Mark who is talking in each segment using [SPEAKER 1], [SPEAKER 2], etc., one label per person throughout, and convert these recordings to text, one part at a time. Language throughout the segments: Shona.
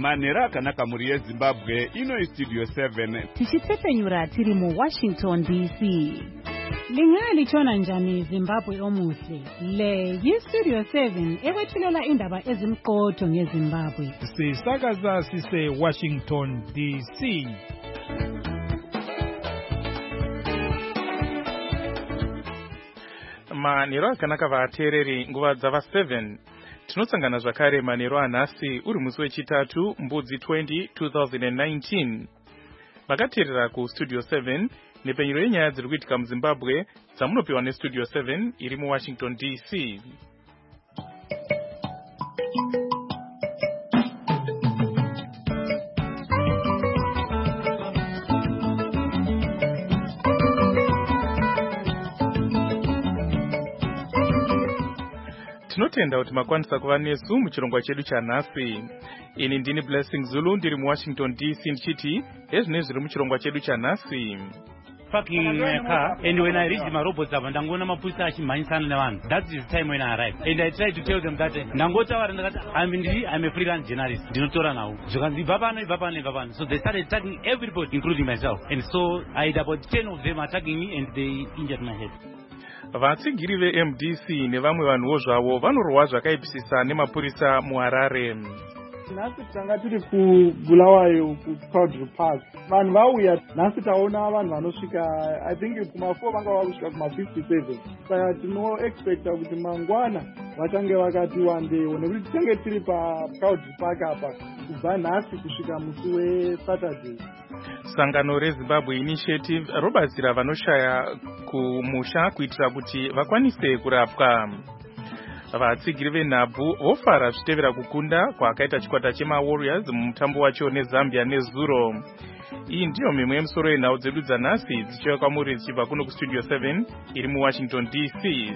[SPEAKER 1] manhero akanaka mhuri yezimbabwe. Ino Studio 7
[SPEAKER 2] tichitsepenyura tiri muWashington DC.
[SPEAKER 3] Lingalitshona njani Zimbabwe omuhle? Le yiStudio 7 ekwethulela indaba ezimqotho ngeZimbabwe.
[SPEAKER 4] Sisakaza sise Washington DC.
[SPEAKER 5] Manhero akanaka vateereri, nguva dzava 7 tinosangana zvakare manhero anhasi uri musi wechitatu mbudzi 20 2019. Vakateerera kuStudio 7 nepenyero yenyaya dziri kuitika muZimbabwe dzamunopiwa neStudio 7 iri muWashington DC. Tinotenda kuti makwanisa kuva nesu muchirongwa chedu chanhasi. Ini ndini Blessing Zulu ndiri muWashington DC ndichiti ezvine zviri muchirongwa chedu chanhasi.
[SPEAKER 6] Parking my car, and when I reach my robots, I'm going to put such my son. That's the time when I arrive. And I try to tell them that I'm a freelance journalist. Now. So they started attacking everybody, including myself. And so I had about 10 of them attacking me, and they injured my head.
[SPEAKER 5] Vatsigiri veMDC nevamwe vanhuwo zvavo vanorwa zvakaipisisa nemapurisa muHarare.
[SPEAKER 7] Nhasi tanga tiri kuBulawayo kuCaudry Park. Vanhu vauya nhasi taona vanhu vanosvika I think kuma4 vanga vakusvika kuma57. Saka tinoexpecta kuti mangwana vachange vakati wandewo nekuti tinenge tiri paCaudry Park apa kubva nhasi kusvika musi weSaturday.
[SPEAKER 5] Sangano reZimbabwe Initiative robatsira vanoshaya kumusha kuitira kuti vakwanise kurapwa. Vatsigiri venhabvu vofara zvitevera kukunda kwakaita chikwata chemaWarriors mumutambo wacho neZambia nezuro. Iyi ndiyo mimwe yemusoro yenhau dzedu dzanhasi dzichiuya kwamuri dzichibva kuno kuStudio 7 iri muWashington DC.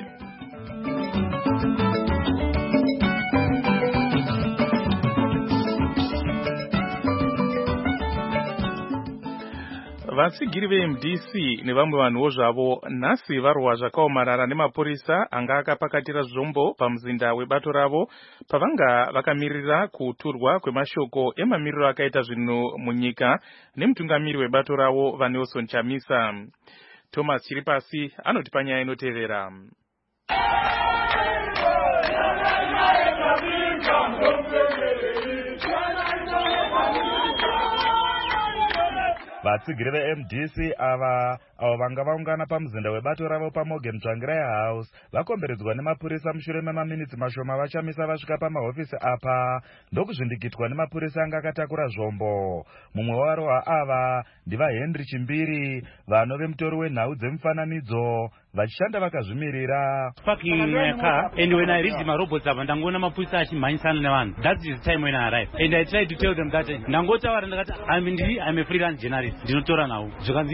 [SPEAKER 5] Vatsigiri veMDC nevamwe vanhuwo zvavo nhasi varwa zvakaomarara nemapurisa anga akapakatira zvombo pamuzinda webato ravo pavanga vakamirira kuturwa kwemashoko emamiriro akaita zvinhu munyika nemutungamiri webato ravo vaNelson Chamisa. Thomas Chiripasi anotipa nyaya inoteerera.
[SPEAKER 8] Vatsigiri veMDC avo vanga vaungana pamuzinda webato ravo paMorgan Tsvangirai House vakomberedzwa nemapurisa mushure memaminitsi mashoma vachamisa vasvika pamahofisi apa ndokuzvindikitwa nemapurisa anga akatakura zvombo. Mumwe wavarohwa ava ndivaHenry Chimbiri, vanove mutori wenhau dzemufananidzo vachishanda vakazvimirira.
[SPEAKER 6] Parking my car, and when I reach my robots, I'm going to put such my son. That's the time when I arrive. And I try to tell them that I'm a freelance journalist. Now.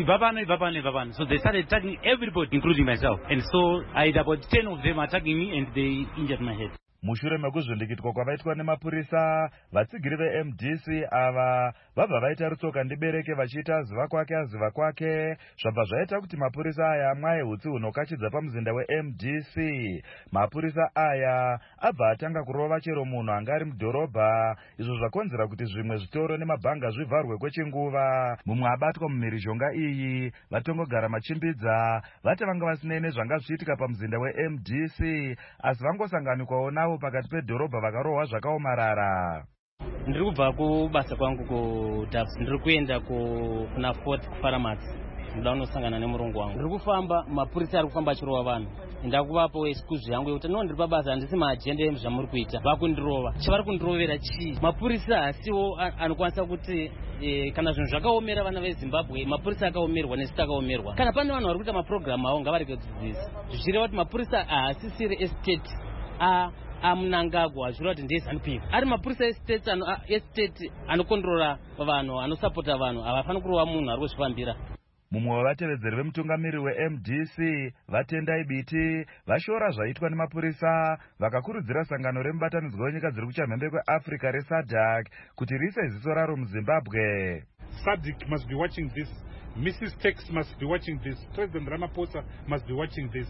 [SPEAKER 6] So they started attacking everybody, including myself. And so I had about 10 of them attacking me, and they injured my head.
[SPEAKER 8] Mushure mekuzvindikitwa kwavaitwa nemapurisa, vatsigiri veMDC ava vabva vaita rutsoka ndibereke vachiita ziva kwake zvabva zvaita kuti mapurisa aya mwaye hutsi hunokachidza pamuzinda weMDC. Mapurisa aya abva atanga kurova chero munhu anga ari mudhorobha, izvo zvakonzera kuti zvimwe zvitoro nemabhanga zvivharwe kwechinguva. Mumwe abatwa mumhirizhonga iyi vatongogara machimbidza vati vanga vasinei nezvanga zvichiitika pamuzinda weMDC, asi vangosanganikwawo navo pakati pedhorobha vakarohwa zvakaomarara.
[SPEAKER 9] Ndiri kubva kubasa kwangu kuDAFS, ndiri kuenda kuna Fort kuPharamats. Ndoda kunosangana nemurongo wangu. Ndiri kufamba, mapurisa ari kufamba achirova vanhu. Ndakuvapo excuse yangu yekuti ndiri pabasa handisi maajenda zvamuri kuita. Vakundirova. Chavari kundirovera chii? Mapurisa asiwo anokwanisa kuti kana zvinhu zvakaomera vana veZimbabwe, mapurisa akaomerwa nesita akaomerwa. Kana pane vanhu vari kuita maprogramu avo ngavarege kudzidzisa. Zvichireva kuti mapurisa haasisiri estate Mnangagwa zviro kuti ndezanupika ari mapurisa estate anokondrora vanhu anosapota vanhu havafani kurova munhu ari kuzvifambira.
[SPEAKER 8] Mumwe wavatevedzeri vemutungamiri weMDC Vatendai Biti vashora zvaitwa nemapurisa vakakurudzira sangano remubatanidzwa wenyika dziri kuchamhembe kweAfrica reSADC kuti riise ziso raro muZimbabwe.
[SPEAKER 4] SADC must be watching this. Mrs. Tex must be watching this. President Ramaphosa must be watching this.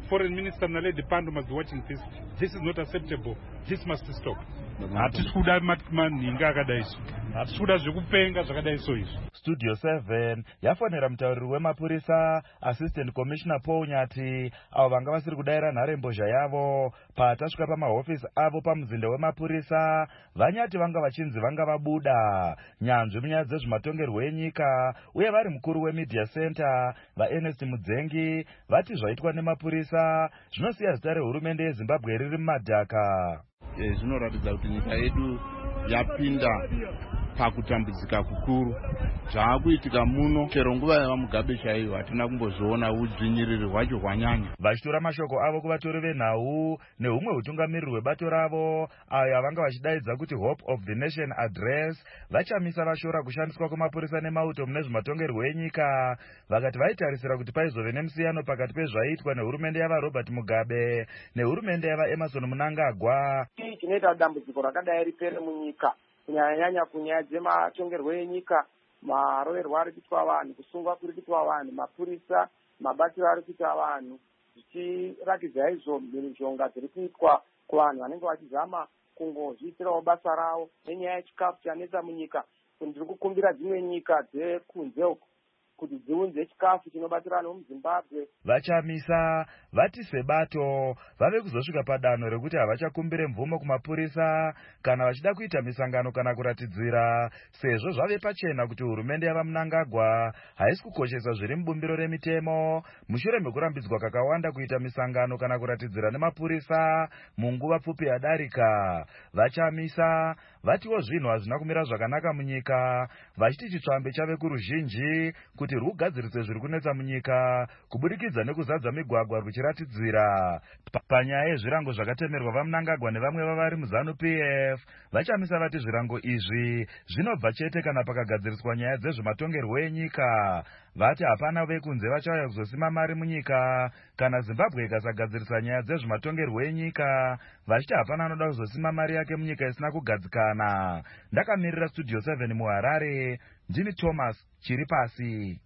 [SPEAKER 4] foreign minister Naledi Pandor must be watching this. This is not acceptable. This must stop. Hatisi kuda manhinga akadai isu. Hatisi kuda zvekupenga zvakadai iso izvi.
[SPEAKER 8] Studio 7 yafonera mutauriri wemapurisa Assistant Commissioner Paul Nyati avo vanga vasiri kudaira nharembozha yavo patasvika pamahofisi avo pamuzinda wemapurisa. Vanyati vanga vachinzi vanga vabuda nyanzvi munyaya dzezvematongerwo enyika uye vari mukuru wemedia center vaErnest Mudzengi vati zvaitwa nemapurisa zvinosiya zita rehurumende yeZimbabwe riri mumadhaka.
[SPEAKER 1] Zvinoratidza kuti nyika yedu yapinda pakutambudzika kukuru. Zvaakuitika muno chero nguva yavaMugabe chaiyo hatina kumbozviona udzvinyiriri hwacho hwanyanya.
[SPEAKER 8] Vachitora mashoko avo kuvatori venhau nehumwe hutungamiriri hwebato ravo ayo avanga vachidaidza kuti Hope of the Nation Address vachamisa vashora kushandiswa kwemapurisa nemauto mune zvematongerwo enyika. Vakati vaitarisira kuti paizove nemusiyano pakati pezvaiitwa nehurumende yavaRobert Mugabe nehurumende yavaEmmerson Mnangagwa.
[SPEAKER 10] Chinoita dambudziko rakadai ripere munyika kunyanya kunyaya dzematongerwo enyika, maroverwo ari kuitwa vanhu, kusungwa kuri kuitwa vanhu, mapurisa mabatiro ari kuita vanhu, zvichirakidza izvo mhirizhonga dziri kuitwa kuvanhu vanenge vachizama kungozviitirawo basa ravo nenyaya yechikafu chanetsa munyika. Ndiri kukumbira dzimwe nyika dzekunze uko kuti dziunze chikafu chinobatsira vanhu muZimbabwe.
[SPEAKER 8] Vachamisa vati sebato vave kuzosvika padanho rekuti havachakumbire mvumo kumapurisa kana vachida kuita misangano kana kuratidzira, sezvo zvave pachena kuti hurumende yavaMnangagwa haisi kukoshesa zviri mubumbiro remitemo mushure mekurambidzwa kakawanda kuita misangano kana kuratidzira nemapurisa munguva pfupi yadarika. Vachamisa vatiwo zvinhu hazvina kumira zvakanaka munyika, vachiti chitsvambe chave kuruzhinji kuti rwugadzirise zviri kunetsa munyika kubudikidza nekuzadza migwagwa rwuchiratidzira. Panyaya yezvirango zvakatemerwa vaMnangagwa nevamwe vavari muZANU-PF, vachamisa vati zvirango izvi zvinobva chete kana pakagadziriswa nyaya dzezvematongerwo enyika. Vati hapana vekunze vachauya kuzosima mari munyika kana Zimbabwe ikasagadzirisa nyaya dzezvematongerwo enyika, vachiti hapana anoda kuzosima mari yake munyika isina kugadzikana. Ndakamirira Studio 7 muHarare, ndini Thomas Chiripasi.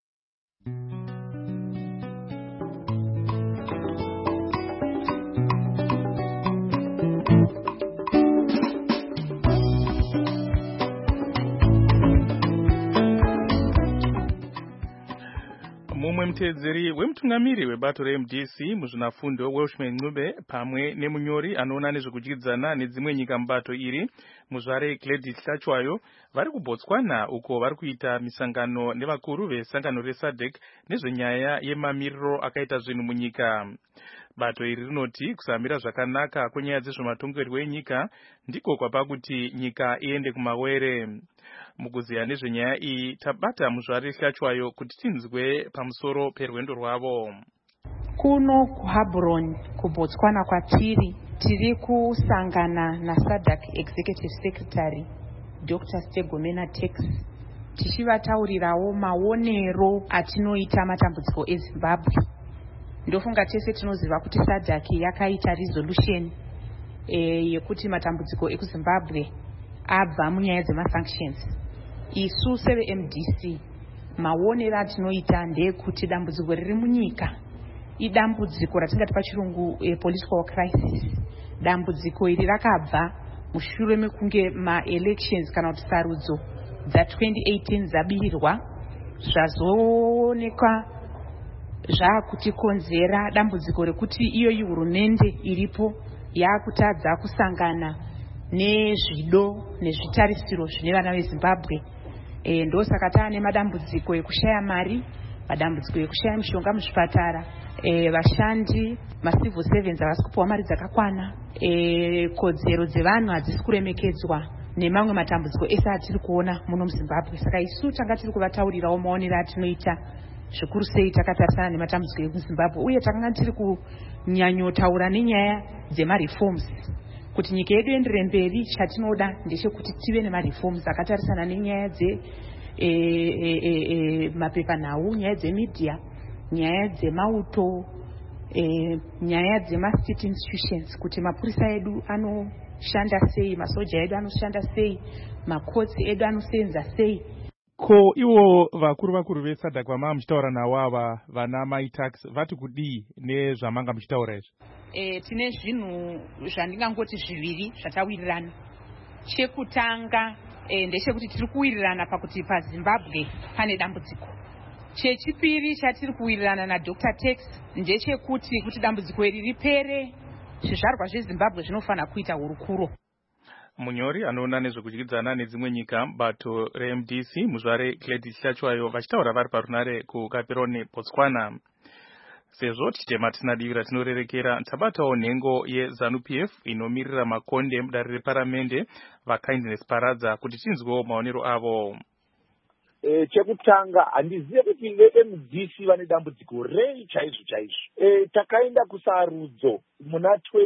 [SPEAKER 5] Mumwe mutedzeri wemutungamiri webato reMDC muzvinafundo Welshman Ncube pamwe nemunyori anoona nezvekudyidzana nedzimwe nyika mubato iri muzvare Gladys Hlachwayo vari kuBotswana uko vari kuita misangano nevakuru vesangano reSADC nezvenyaya yemamiriro akaita zvinhu munyika. Bato iri rinoti kusamira zvakanaka kwenyaya dzezvematongerwo enyika ndiko kwapa kuti nyika iende kumawere. Mukuziya nezvenyaya iyi tabata muzvare Hlachwayo kuti tinzwe pamusoro perwendo rwavo.
[SPEAKER 11] Kuno kuHaburoni kuBotswana kwatiri tiri kusangana naSADC Executive Secretary Dr. Stegomena Tax tichivataurirawo maonero atinoita matambudziko eZimbabwe. Ndofunga tese tinoziva kuti SADC yakaita resolution yekuti matambudziko ekuZimbabwe abva munyaya dzemasanctions. Isu seveMDC maonero atinoita ndekuti dambudziko riri munyika idambudziko ratingati pachirungu political crisis. Dambudziko iri rakabva mushure mekunge ma-elections kana kuti sarudzo dza2018 zabirirwa zvazoonekwa zvakutikonzera dambudziko rekuti iyoyi hurumende iripo yakutadza kusangana nezvido nezvitarisiro zvine vana veZimbabwe. Ndosaka taane madambudziko ekushaya mari, madambudziko ekushaya mishonga muzvipatara, vashandi macivil servants havasi kupiwa mari dzakakwana, kodzero dzevanhu hadzisi kuremekedzwa nemamwe matambudziko ese atiri kuona muno muZimbabwe. Saka isu tanga tiri kuvataurirawo maonero atinoita zvikuru sei takatarisana nematambudziko ekuZimbabwe, uye takanga tiri kunyanyotaura nenyaya dzemareforms kuti nyika yedu ienderere mberi. Chatinoda ndechekuti tive nemareforms akatarisana nenyaya dzemapepanhau, nyaya dzemedia, nyaya dzemauto, nyaya dzemastate institutions, kuti mapurisa edu anoshanda sei, masoja edu anoshanda sei, makotsi edu anosenza sei.
[SPEAKER 5] Ko ivo vakuru vesadhak vamanga muchitaura navo ava vana maitax vati kudii nezvamanga muchitaura izvi?
[SPEAKER 11] Tine zvinhu zvandingangoti zviviri zvatawirirana. Chekutanga ndechekuti tiri kuwirirana pakuti paZimbabwe pane dambudziko. Chechipiri chatiri kuwirirana naDr. Tax ndechekuti kuti dambudziko iri ripere zvizvarwa zveZimbabwe zvinofanira kuita hurukuro.
[SPEAKER 5] Munyori anoona nezvekudyidzana nedzimwe nyika bato reMDC muzvare Gladys Shachwayo vachitaura vari parunare kuKaperone, Botswana. Sezvo tichitema tinadivira tinorerekera tabatawo nhengo yeZANU-PF inomirira makonde mudare reparamende vaKindness Paradza kuti tinzwewo maonero avo.
[SPEAKER 12] Chekutanga handizive kuti veMDC vane dambudziko rei chaizvo. Takaenda kusarudzo muna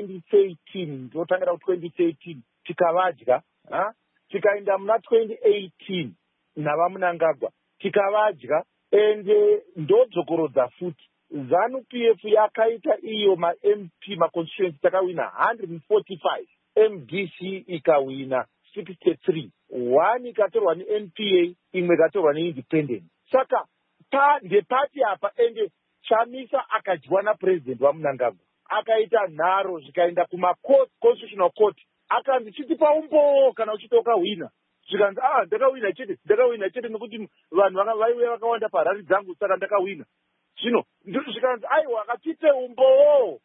[SPEAKER 12] 2013 ndotangira ku2013 tikavadya, tikaenda muna 2018 navamunangagwa tikavadya, ende ndodzokorodza futi. ZANU-PF yakaita iyo ma-MP ma-constituency takawina 145, MDC ikawina 63, 1 ikatorwa neNPA, imwe ikatorwa neindependent. Saka ndepati apa, ende Chamisa akadyiwa napresident wamunangagwa, akaita nharo zvikaenda kuma-constitutional court, akanzi chitipa umbo kana uchiti wakawina. Zvikanzi ndakawina chete nekuti vanhu vaiuya vakawanda parari dzangu saka ndakawina. Zvino zvikanzi aiwa akatipe umbowo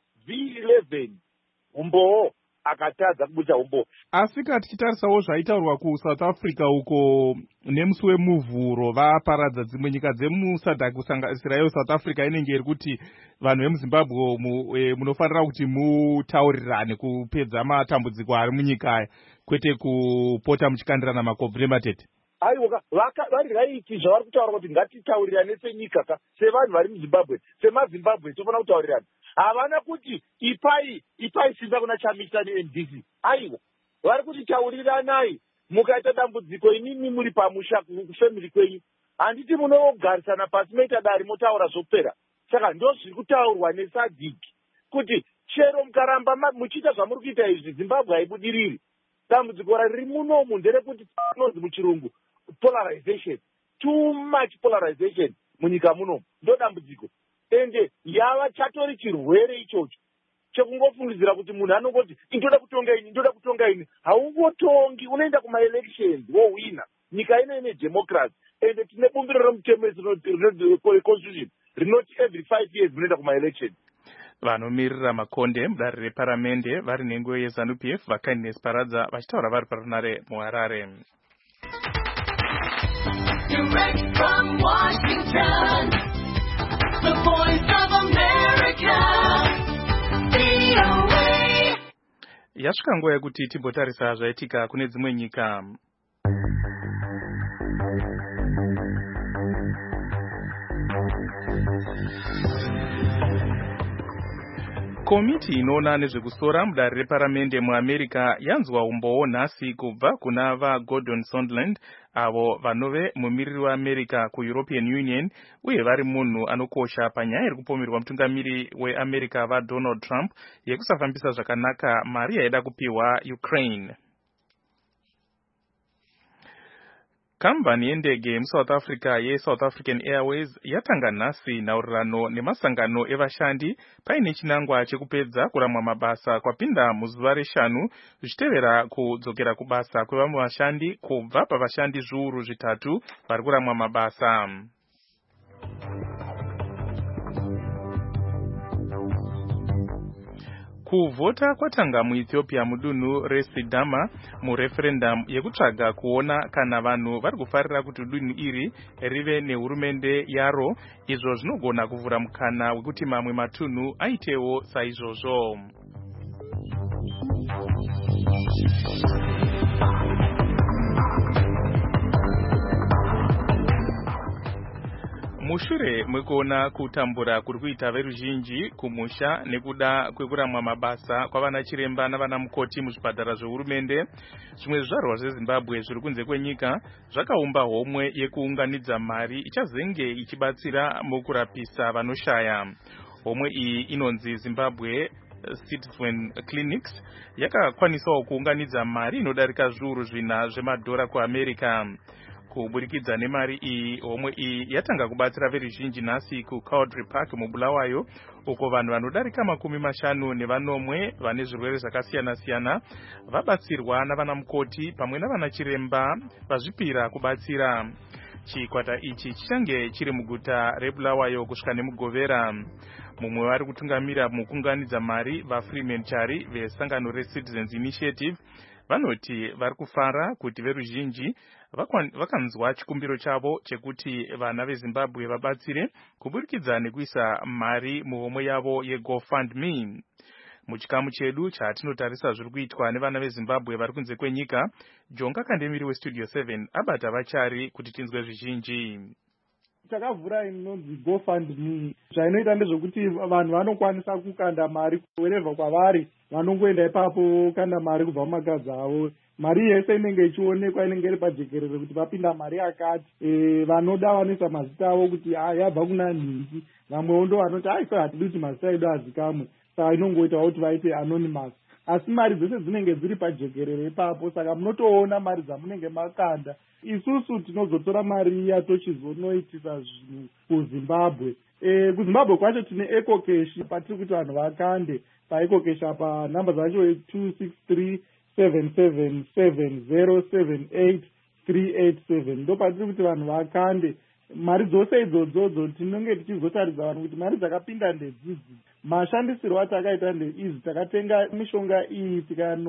[SPEAKER 12] V11 umbowo akatadza kubudisa umbowo.
[SPEAKER 5] Asi tichitarisawo zvaitaurwa kuSouth Africa uko nemusi wemuvhuro vaparadza dzimwe nyika dzemusadhak kusanganisira South Africa inenge iri kuti vanhu vemuZimbabwe munofanira kuti mutaurirane kupedza matambudziko ari munyika aya kwete kupota muchikandirana makobvu nematete.
[SPEAKER 12] Aiwa varikaiti zvavari kutaura kuti ngatitaurirane senyika sevanhu vari muZimbabwe, semaZimbabwe tofana kutaurirana. Havana kuti ipai simba kuna Chamisa neMDC. Aiwa vari kuti tauriranai, mukaita dambudziko inini muri pamusha kufamily kwenyu, handiti munogarisana pasi moita dari motaura zvopera. Saka ndo zviri kutaurwa neSADC kuti chero mukaramba muchiita zvamuri kuita izvi Zimbabwe haibudiriri. Dambudziko riri munomu nderekuti tinonzi muchirungu polarization, too much polarization munyika munomu ndo dambudziko. Ende yava chatori chirwere ichocho chekungofungidzira kuti munhu anongoti ndoda kutonga ini, haungotongi, unoenda kumaelections wowina. Nyika ino ine democracy, ende tine bumbiro remutemesi constitution rinoti every 5 years munoenda kumaelections.
[SPEAKER 5] Vanomirira makonde mudare reparamende vari nhengo yeZANU-PF vaKindness Paradza vachitaura vari parunare muHarare.
[SPEAKER 13] Direct from Washington, the voice of America, VOA.
[SPEAKER 5] Yasvika nguva yekuti timbotarisa zvaitika kune dzimwe nyika. Komiti inoona nezvekusora mudare reparamende muAmerica yanzwa umbowo nhasi kubva kuna vaGordon Sondland avo vanove mumiriri weAmerica kuEuropean Union uye vari munhu anokosha panyaya iri kupomerwa mutungamiri weAmerica vaDonald Trump yekusafambisa zvakanaka mari yaida kupiwa Ukraine. Kambani yendege muSouth Africa yeSouth African Airways yatanga nhasi nhaurirano nemasangano evashandi paine chinangwa chekupedza kuramwa mabasa kwapinda muzuva reshanu zvichitevera kudzokera kubasa kwevamwe vashandi kubva pavashandi zviuru zvitatu vari kuramwa mabasa. Kuvhota kwatanga muEthiopia mudunhu reSidama mureferendum yekutsvaga kuona kana vanhu vari kufarira kuti dunhu iri rive nehurumende yaro, izvo zvinogona kuvhura mukana wekuti mamwe matunhu aitewo saizvozvo. Mushure mwekuona kutambura kuri kuita veruzhinji kumusha nekuda kwekuramwa mabasa kwavana chiremba navana mukoti muzvipatara zvehurumende, zvimwe zvizvarwa zveZimbabwe zviri kunze kwenyika zvakaumba homwe yekuunganidza mari ichazenge ichibatsira mukurapisa vanoshaya. Homwe iyi inonzi Zimbabwe Citizen Clinics yakakwanisawo kuunganidza mari inodarika zviuru zvina zvemadhora kuAmerica. kuburikidza nemari iyi. Homwe iyi yatanga kubatsira veruzhinji nhasi kuCowdry Park muBulawayo, uko vanhu vanodarika 50 nevanomwe vane zvirwere zvakasiyana-siyana vabatsirwa navana mukoti pamwe navana chiremba vazvipira kubatsira. Chikwata ichi chichange chiri muguta reBulawayo kusvika nemugovera. Mumwe vari kutungamira mukunganidza mari vaFreeman Chari vesangano reCitizens Initiative vanoti vari kufara kuti veruzhinji vakanzwa chikumbiro chavo chekuti vana veZimbabwe vabatsire kuburikidza nekuisa mari muhomwe yavo yeGoFundMe. Muchikamu chedu chatinotarisa zviri kuitwa nevana veZimbabwe vari kunze kwenyika, Jonga Kandemiri weStudio 7 abata vachari kuti tinzwe zvizhinji.
[SPEAKER 7] Takavhura inonzi GoFundMe. Zvainoita ndezvekuti vanhu vanokwanisa kukanda mari wherever kwavari, vanongoenda ipapo kanda mari kubva mumakadzi avo. Mari yese inenge ichionekwa, inenge iri pajekerere kuti vapinda mari yakati. Vanoda vanoisa mazita avo kuti yabva kuna nhindi. Vamwewo ndo vanoti so hatidi kuti mazita edu azikamwe, saka inongoitawo kuti vaite anonymous. Asi mari dzese dzinenge dziri pajekerere ipapo, saka munotoona mari dzamunenge makanda. Isusu tinozotora mari iya tochizonoitisa zvinhu kuZimbabwe. KuZimbabwe kwacho tine EcoCash patiri kuti vanhu vakande. PaEcoCash apa namba dzacho 26377078387 ndo patiri kuti vanhu vakande. Mari dzose idzodzo tinenge tichizotaridza vanhu kuti mari dzakapinda ndedzidzi. Mashandisirwo atakaita ndeizi: takatenga mishonga iyi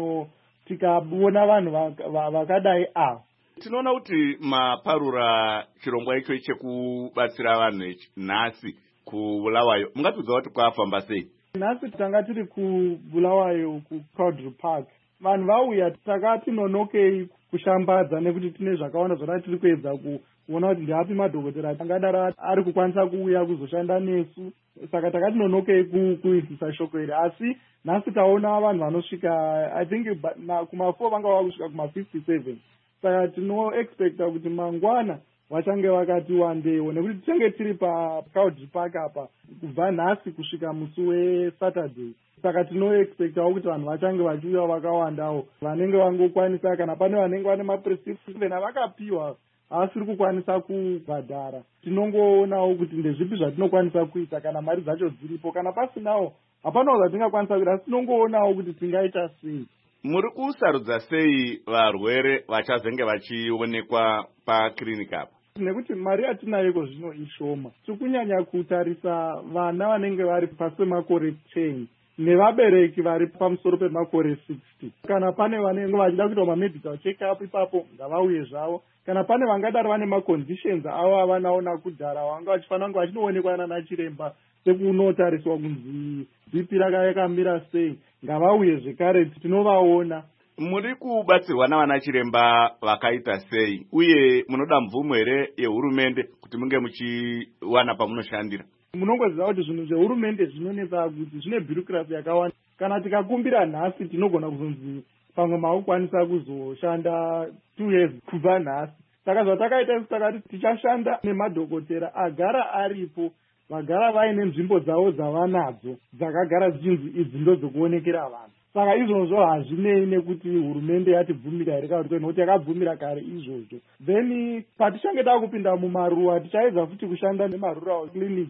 [SPEAKER 7] tikaona vanhu vakadai ava.
[SPEAKER 14] Tinoona kuti maparura chirongwa icho chekubatsira vanhu nhasi kuBulawayo, mungapedza kuti kwafamba sei?
[SPEAKER 7] Nhasi tanga tiri kuBulawayo kuCowdry Park. Vanhu vauya takati nonokei kushambadza nekuti tine zvakawanda zvona tiri kuedza kuona kuti ndiapi madhokotera angadaro ari kukwanisa kuuya kuzoshanda nesu. Saka takati nonokei kuisisa shoko iri. Asi nhasi taona vanhu vanosvika I think kuma4 vanga vakusvika kuma57. Saka tinoexpecta kuti mangwana vachange vakati wandewo, nekuti tichange tiri paCowdry Park apa kubva nhasi kusvika musi weSaturday. Saka tinoexpectawo kuti vanhu vachange vachiuya vakawandawo, vanenge vangokwanisa, kana pane vanenge vane maprescription avakapiwa asiri kukwanisa kubhadhara. Tinongoonawo kuti ndezvipi zvatinokwanisa kuita kana mari dzacho dziripo. Kana pasinawo hapanawo zvatingakwanisa kuita, asi tinongoonawo kuti tingaita sei.
[SPEAKER 14] Muri kusarudza sei varwere vachazenge vachionekwa pakiriniki apa?
[SPEAKER 7] Nekuti mari yatinayeko zvino ishoma. Tiri kunyanya kutarisa vana vanenge vari pasi pemakore 10 nevabereki vari pamusoro pemakore 60. Kana pane vanenge vachida kuita mamedical check-up ipapo ngavauye zvavo. Kana pane vangadaro vane maconditions avo avanaona kudhara vanga vachifanira kunge vachinoonekwa nana chiremba sekunotariswa kunzi BP yakamira sei, ngavauye zvekare tinovaona.
[SPEAKER 14] Muri kubatsirwa navana chiremba vakaita sei, uye munoda mvumo here yehurumende kuti munge muchiwana pamunoshandira?
[SPEAKER 7] Munongoziva kuti zvinhu zvehurumende zvinonetsa kuti zvine bureaucracy yakawanda. Kana tikakumbira nhasi tinogona kuzonzi pamwe makukwanisa kuzoshanda 2 years kubva nhasi. Saka zvatakaita isu takati tichashanda nemadhokotera agara aripo, vagara vaine nzvimbo dzavo dzavanadzo dzakagara dzichinzi idzi ndo dzokuonekera vanhu. Saka izvozvo hazvinei nekuti hurumende yatibvumira here kana kuti nokuti yakabvumira kare izvozvo. Then patichange takupinda mumaruwa tichaedza futi kushanda nemarural clinic.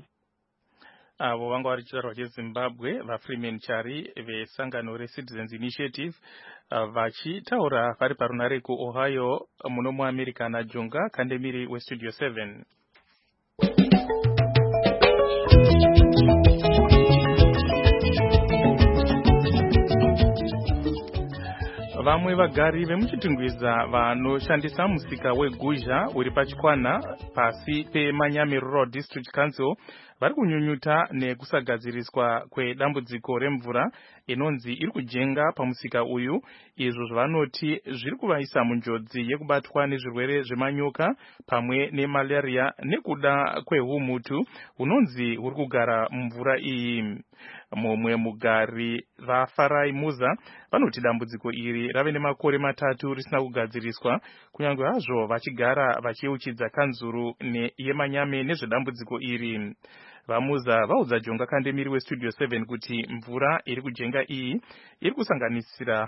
[SPEAKER 5] Avo vanga vari chizvarwa cheZimbabwe vaFreeman Chari vesangano reCitizens Initiative vachitaura vari parunare kuOhio muno muAmerica naJonga Kandemiri weStudio 7. Vamwe vagari vemuchitingwiza vanoshandisa musika weGuzha uri pachikwana pasi peManyame Rural District Council vari kunyunyuta nekusagadziriswa kwedambudziko remvura inonzi iri kujenga pamusika uyu, izvo zvavanoti zviri kuvaisa munjodzi yekubatwa nezvirwere zvemanyoka pamwe nemalaria nekuda kwehumutu hunonzi huri kugara mumvura iyi. Mumwe mugari vaFarai Muza vanoti dambudziko iri rave nemakore 3 risina kugadziriswa, kunyange hazvo vachigara vachiyeuchidza kanzuru yeManyame nezvedambudziko iri. Vamuza vaudza Jonga Kandemiri weStudio 7 kuti mvura iri kujenga iyi iri kusanganisira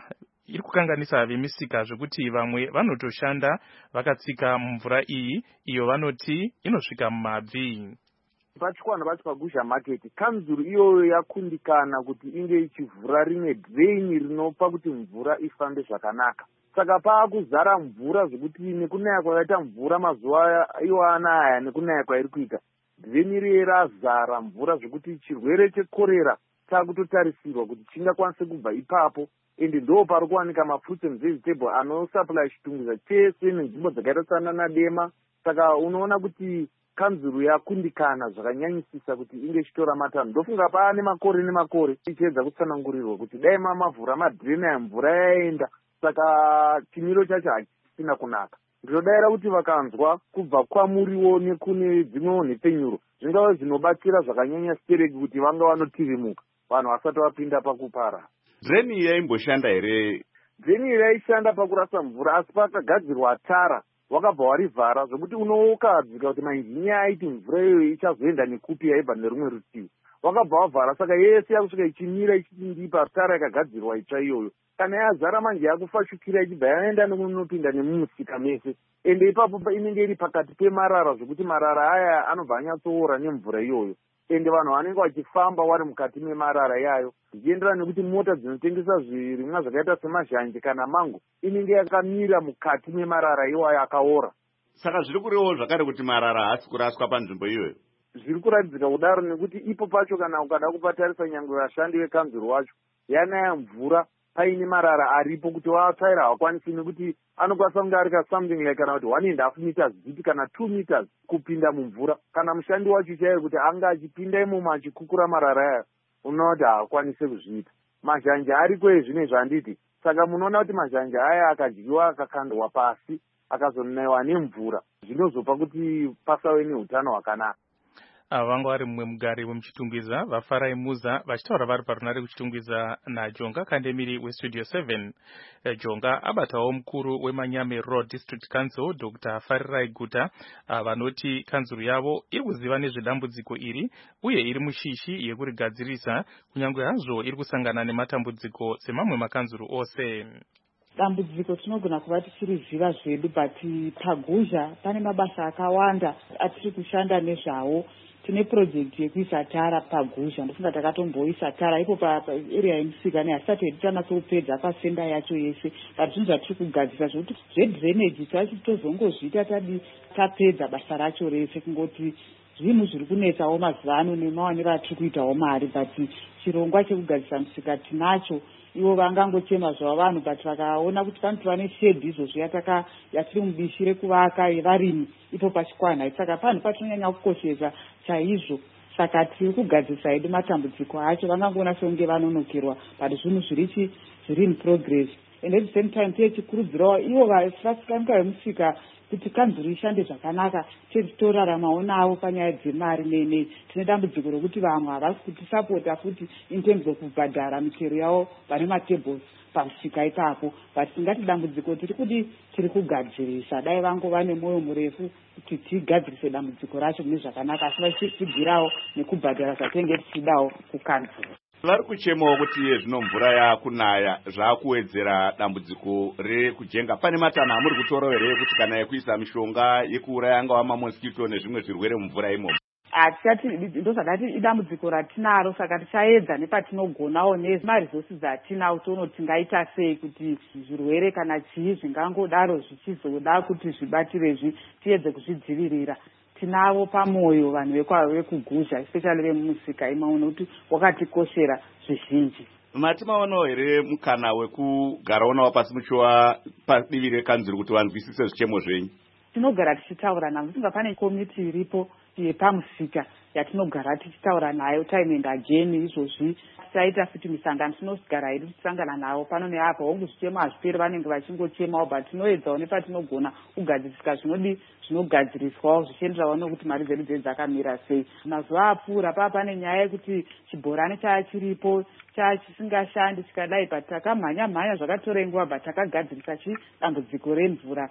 [SPEAKER 5] iri kukanganisa vemisika zvekuti vamwe vanotoshanda vakatsika mumvura iyi iyo vanoti inosvika mumabvi.
[SPEAKER 12] Pachikwana pacho paGusha market kanzuru iyoyo yakundikana kuti inge ichivhura rimwe drain rinopa kuti mvura ifambe zvakanaka. Saka paakuzara mvura zvekuti nekunaya kwakaita mvura mazuva iwo anaya nekunaya kwairi kuita drain riye razara mvura zvekuti chirwere chekorera chakutotarisirwa kuti chingakwanise kubva ipapo. Ende ndo pari kuwanika mafruits and vegetable anosupply chitungwiza chese nenzvimbo dzakaita sana Dema. Saka unoona kuti kanzuru yakundikana zvakanyanyisisa kuti inge ichitora matanho. Ndofunga paane makore nemakore ichiedza kutsanangurirwa kuti dai mavhura madhireni aya mvura yaenda. Saka chimiro chacho hachisina kunaka. Ndinodaira kuti vakanzwa kubva kwamuriwo nekune dzimwewo nhepenyuro zvingava zvinobatsira zvakanyanya stereki kuti vanga vanotirimuka vanhu vasati vapinda pakupara.
[SPEAKER 14] Dreni yaimboshanda here?
[SPEAKER 12] Dreni yaishanda pakurasa mvura asi pakagadzirwa tara wakabva warivhara zvokuti unoukadzika kuti mainjiniya aiti mvura iyoyo ichazoenda nekupi yaibva nerumwe rutivi. Wakabva wavhara saka yese yakusvika ichimira ichiti ndipa tara yakagadzirwa itsva iyoyo. Kana yazara manje yakufashukira ichibva yaenda nekunopinda nemumusika mese. Ende ipapo inenge iri pakati pemarara zvokuti marara aya anobva anyatsoora nemvura iyoyo. Ende vanhu vanenge vachifamba wari mukati memarara yayo zvichienderana nekuti mota dzinotengesa zvirimwa zvakaita semazhanje kana mango inenge yakamira mukati memarara iwayo akaora.
[SPEAKER 14] Saka zviri kurevo zvakare kuti marara haasi kuraswa panzvimbo iyoyo.
[SPEAKER 12] Zviri kuratidzika kudaro nekuti ipo pacho kana ukada kupatarisa nyangwe vashandi vekanzuru wacho yanaya mvura paine marara aripo kuti vatsvaira havakwanisi nekuti anokwanisa kunge ari ka something like kana kuti 1.5 meters deep kana 2 meters kupinda mumvura. Kana mushandi wacho chaiyo kuti anga achipinda imomo achikukura marara aya unoona kuti haakwanisi kuzviita. Mazhanje ariko ezvine zvanditi. Saka munoona kuti mazhanje aya akadyiwa akakandwa pasi akazonaiwa nemvura zvinozopa kuti pasave neutano hwakanaka.
[SPEAKER 5] Vanga vari mumwe mugari wemuchitungwiza vafarai muza vachitaura vari parunare kuchitungwiza naJonga Kandemiri westudio 7. Jonga abatawo mukuru weManyame Road District Council Dr. Farirai Guta vanoti kanzuru yavo iri kuziva nezvedambudziko iri uye iri mushishi yekurigadzirisa kunyange hazvo iri kusangana nematambudziko semamwe makanzuru ose.
[SPEAKER 15] Dambudziko tinogona kuva tichiriziva zvedu but paGusha pane mabasa akawanda atiri kushanda nezvawo. Tine project yekuisa tara paGusha ndofunga takatomboisa tara ipo paarea yemusika nehatisati hedu tanatsokupedza pasenda yacho yese but zvinhu zvatiri kugadzira zvokuti zvedrainage tachi tozongozviita tapedza basa racho rese kungoti zvinhu zviri kunetsawo mazuva ano nemawaniro atiri kuitawo mari but chirongwa chekugadzisa musika tinacho. Ivo vangangochema zvavo vanhu but vakaona kuti panotova neshedhi izvozvo yatiri mubishi rekuvaka yevarimi ipo pachikwana. Saka panhu patinonyanya kukoshesa chaizvo. Saka tiri kugadzisa hedu matambudziko acho vangangoona sekunge vanonokerwa but zvinhu zviri in progress. And at the same time tichikurudzirawo ivo vasikamuka vemusika kuti kanzuru ishande zvakanaka titoraramawo navo panyaya dzemari nei. Tine dambudziko rokuti vamwe havasi kutisapota futi in terms of kubhadhara michero yavo pane matables pamusika ipapo but tingati dambudziko tiri kugadzirisa dai vangova nemwoyo murefu kuti tigadzirise dambudziko racho mune zvakanaka asi vachitsigirawo nekubhadhara zvatenge tichidawo kukanzuru.
[SPEAKER 14] Vari kuchemawo kuti zvino mvura yakunaya zvakuwedzera dambudziko rekujenga. Pane matanho amuri kutorawo here kuti kana yekuisa mishonga yekuuraya angava mamoskito nezvimwe zvirwere mumvura imomo?
[SPEAKER 15] Hatisati ndozvakati idambudziko ratinaro saka tichaedza nepatinogonawo nemaresources atinawo toona kuti tingaita sei kuti zvirwere kana chii zvingangodaro zvichizoda kuti zvibatirezvi tiedze kuzvidzivirira. Tinavo pamwoyo vanhu vekuGusha especially vemumusika imomo nokuti wakatikoshera zvizhinji.
[SPEAKER 14] Mati maonawo here mukana wekugarawo navo pasi muchiwa padivi rekanzuru kuti vanzwisise zvichemo zvenyu?
[SPEAKER 15] Tinogara tichitaura navo tinga pane komiti iripo yepamusika yatinogara tichitaura nayo time and again. Izvozvi tichaita futi misangano tinogara hedu tichisangana navo pano neapo hongu zvichema hazviperi vanenge vachingochemawo but tinoedzawo nepatinogona kugadzirisika zvinogadziriswawo zvichienderanawo nokuti mari dzedu dzedu dzakamira sei. Mazuva apfuura pane nyaya yekuti chibhorani chiripo chisingashandi chikadai but takamhanya zvakatora nguva but takagadzirisa dambudziko remvura.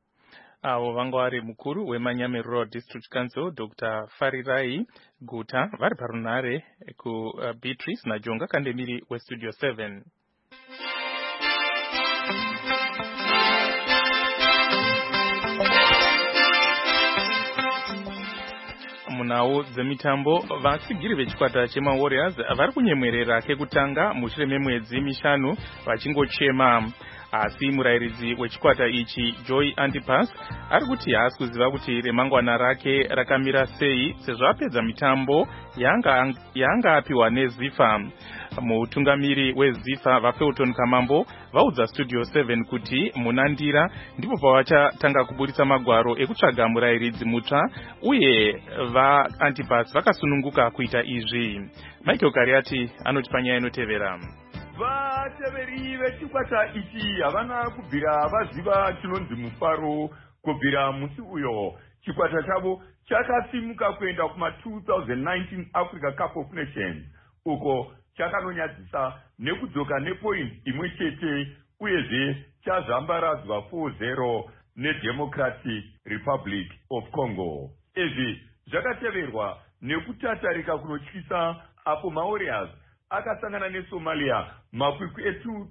[SPEAKER 5] Avo vanga vari mukuru weManyame Road District Council Dr. Farirai Guta vari parunare ku Beatrice naJonga Kandemiri westudio 7. munhau dzemitambo, vatsigiri vechikwata chemawarriors vari kunyemwerera kekutanga mushure memwedzi mishanu vachingochema. Asi murairidzi wechikwata ichi Joy Antipas ari kuti haasi kuziva kuti remangwana rake rakamira sei sezvo apedza mitambo yaanga apiwa neZIFA. Mutungamiri weZIFA vaFelton Kamambo vaudza Studio 7 kuti munandira ndipo pavachatanga kuburitsa magwaro ekutsvaga murairidzi mutsva, uye vaAntipas vakasununguka kuita izvi. Michael Kariati anoti panyaya inotevera.
[SPEAKER 16] Vateveri vechikwata ichi havana kubvira vaziva chinonzi mufaro. Kubvira musi uyo chikwata chavo chakasimuka kuenda kuma 2019 Africa Cup of Nations, uko chakanonyadzisa nekudzoka nepoint imwe chete, uyezve chazvambaradzwa 4-0 neDemocratic Republic of Congo. Izvi zvakateverwa nekutatarika kunotyisa apo maWarriors akasangana neSomalia makwikwi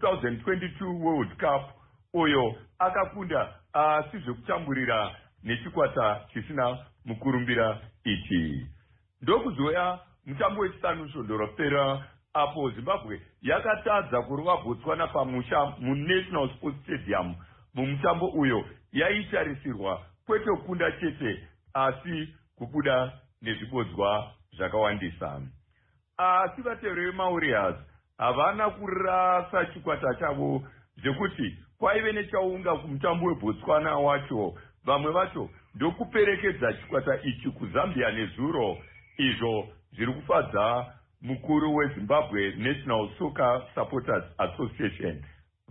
[SPEAKER 16] e2022 World Cup, uyo akakunda asi zvekutamburira nechikwata chisina mukurumbira ichi. Ndokuzoya mutambo wechitanu svondo rapera apo Zimbabwe yakatadza kurova Botswana pamusha muNational Sports Stadium. Mumutambo uyo yaitarisirwa kwete kukunda chete asi kubuda nezvibodzwa zvakawandisa. Asi vateveri veMaWarriors havana kurasa chikwata chavo zvekuti kwaive nechaunga kumutambo weBotswana wacho. Vamwe vacho ndokuperekedza chikwata ichi kuZambia nezuro, izvo zviri kufadza mukuru weZimbabwe National Soccer Supporters Association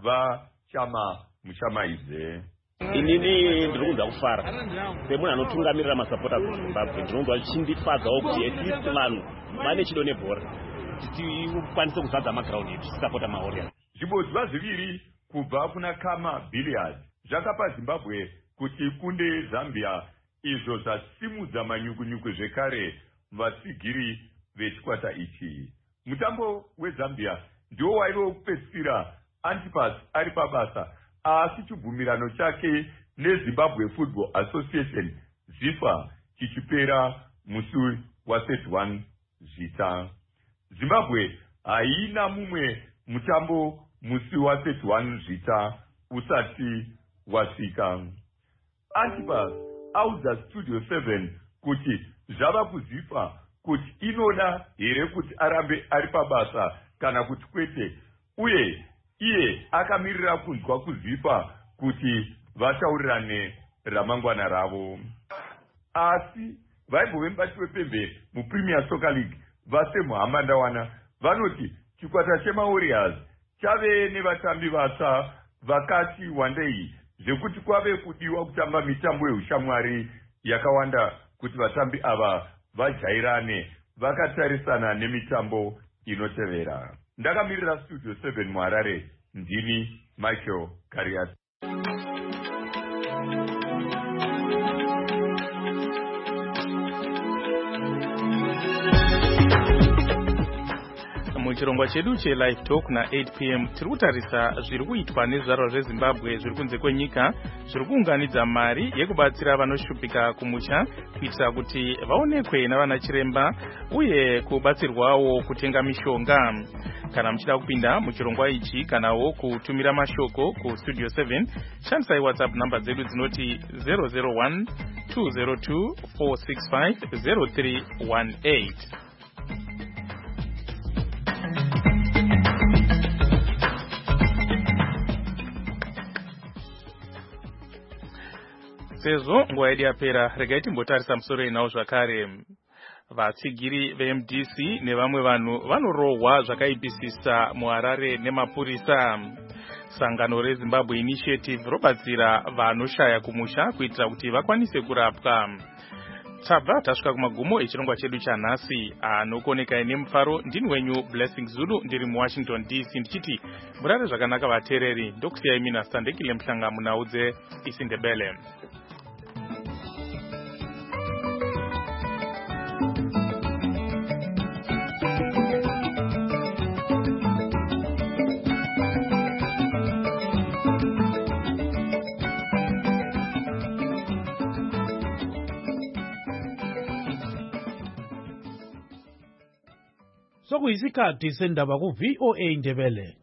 [SPEAKER 16] vaChama Muchamaize.
[SPEAKER 17] Inini ndiri kunzwa kufara semunhu anotungamirira masupporters eZimbabwe. Ndinonzwa chindifadzawo kuti at least vanhu vane chido nebhora, tikwanise kuzadza magraundi tichisapota maWarriors.
[SPEAKER 16] Zvibodzwa zviviri kubva kuna Kama Billiard zvakapa Zimbabwe kuti ikunde Zambia, izvo zvasimudza manyukunyuku zvekare vatsigiri vechikwata ichi. Mutambo weZambia ndiwo waive wekupedzisira Antipas ari pabasa, asi chibvumirano chake neZimbabwe Football Association ZIFA chichipera musi wa31 Zvita. Zimbabwe haina mumwe mutambo musi wa31 Zvita usati wasvika. Antipas audza Studio 7 kuti zvava kuZIFA kuti inoda here kuti arambe ari pabasa kana kuti kwete, uye iye akamirira kunzwa kuZIFA kuti vataurirane ramangwana ravo. Asi vaibvo vemubati wepembe muPremier Soccer League vaSam Hamandawana vanoti chikwata chemaWarriors chave nevatambi vatsva vakati wandei, zvekuti kwave kudiwa kutamba mitambo yeushamwari yakawanda kuti vatambi ava vajairane vakatarisana nemitambo inotevera. Ndakamirira Studio 7 muHarare, ndini Michael Kariati.
[SPEAKER 5] Muchirongwa chedu cheLive Talk na8 p.m. tiri kutarisa zviri kuitwa nezvizvarwa zveZimbabwe zviri kunze kwenyika zviri kuunganidza mari yekubatsira vanoshupika kumusha kuitira kuti vaonekwe navana chiremba uye kubatsirwawo kutenga mishonga. Kana muchida kupinda muchirongwa ichi kanawo kutumira mashoko kuStudio 7, shandisai WhatsApp namba dzedu dzinoti 001 202 465 0318. Sezvo nguva yedu yapera, regai timbotarisa musoro inawo zvakare. Vatsigiri veMDC nevamwe vanhu vanorohwa zvakaipisisa muHarare nemapurisa. Sangano reZimbabwe Initiative robatsira vanoshaya kumusha kuitira kuti vakwanise kurapwa. Tabva tasvika kumagumo echirongwa chedu chanhasi. Anokuonekai nemufaro ndini wenyu Blessing Zulu, ndiri muWashington DC ndichiti murare zvakanaka vateereri. Ndokusiyai mina Sandekile Mhlanga munhau dzeIsiNdebele.
[SPEAKER 18] sokuyisikhathi sendaba ku-VOA Ndebele.